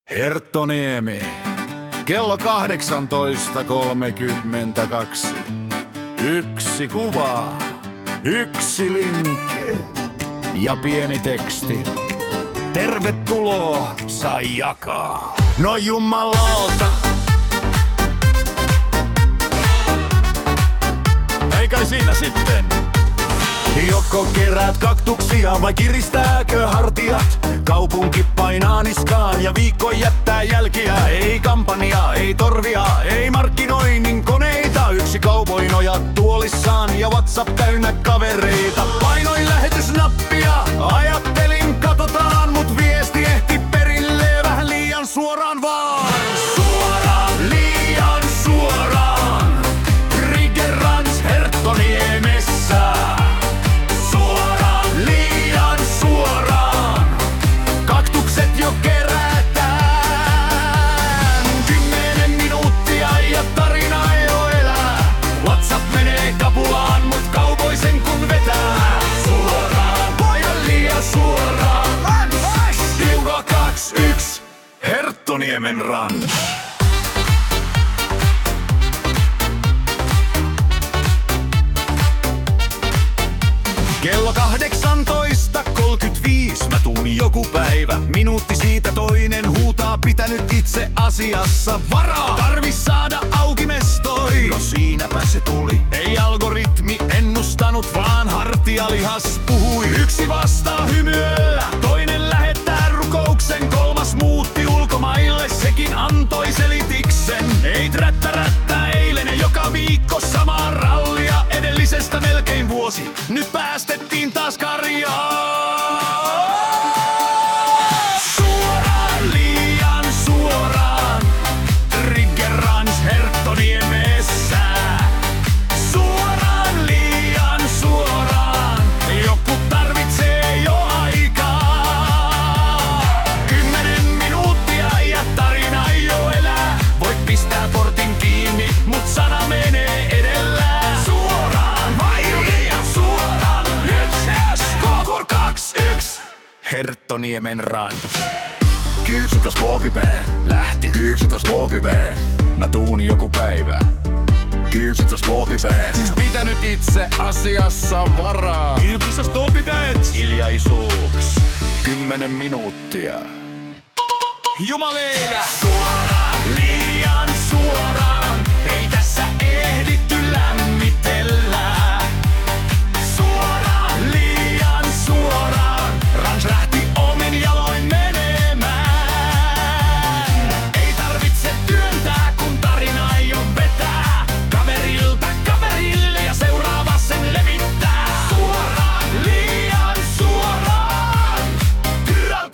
Herttoniemi. Kello 18.32. Yksi kuva, yksi linkki ja pieni teksti. Tervetuloa, sai jakaa. No jumalauta. Eikä siinä sitten. Joko keräät kaktuksia vai kiristääkö hartiat? Kaupunki painaa niskaan ja viikko jättää jälkiä. Ei kampanjaa, ei torvia, ei markkinoinnin koneita. Yksi cowboy nojat tuolissaan ja WhatsApp täynnä kavereita. Painoin lähetysnappia, ajattelin katsotaan, mut viesti ehti perille vähän liian suoraan vaan. Suoraan, liian suoraan. Triggerans Herttoniemessä. Jo kerätään 10 minuuttia ja tarina jo elää. WhatsApp menee kapulaan, mut cowboy sen kun vetää. Suoraan, voi liian suoraan. Tiuka 2-1, Herttoniemen ranch. Kello 18.35 mä tuun joku päivä. Minuutti siitä toinen huutaa, pitänyt itse asiassa varaa. Tarvis saada auki mestoi. No siinäpä se tuli. Ei algoritmi ennustanut, vaan hartialihas puhui. Yksi vastaa hymyöllä, toinen lähettää rukouksen. Kolmas muutti ulkomaille, sekin antoi selitiksen. Ei trättä eilen joka viikko samaa rallia. Edellisestä melkein vuosi, nyt päästettiin taas karjaa. Suoraan, liian suoraan. Triggerans Herttoniemessä. Suoraan, liian suoraan. Joku tarvitsee jo aikaa. 10 minuuttia ja tarina jo elää. Voit pistää portin kiinni, mut sana menee edellä. Suoraan vai liian suoraan? Skor 2-1, Herttoniemen ranch. 11.30 lähti 11.30. Mä tuun joku päivä 11.30. Siis pitänyt itse asiassa varaa. 11.30. Hiljaisuuks 10 minuuttia. Jumaleina. Suoraan, liian suoraan. Ei tässä ehditty lämmitellä. Suoraan, liian suoraan. Ranch lähti omin jaloin menemään. Ei tarvitse työntää, kun tarina ei oo vetää. Kaverilta kaverille ja seuraava sen levittää. Suoraan, liian suoraan. Tyrrän,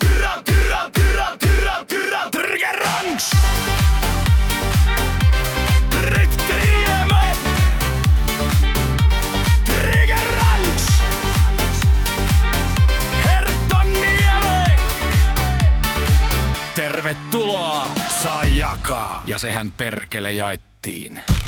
Triggerans. Triggerans. Herttoniemi. Tervetuloa, saa jakaa. Ja sehän perkele jaettiin.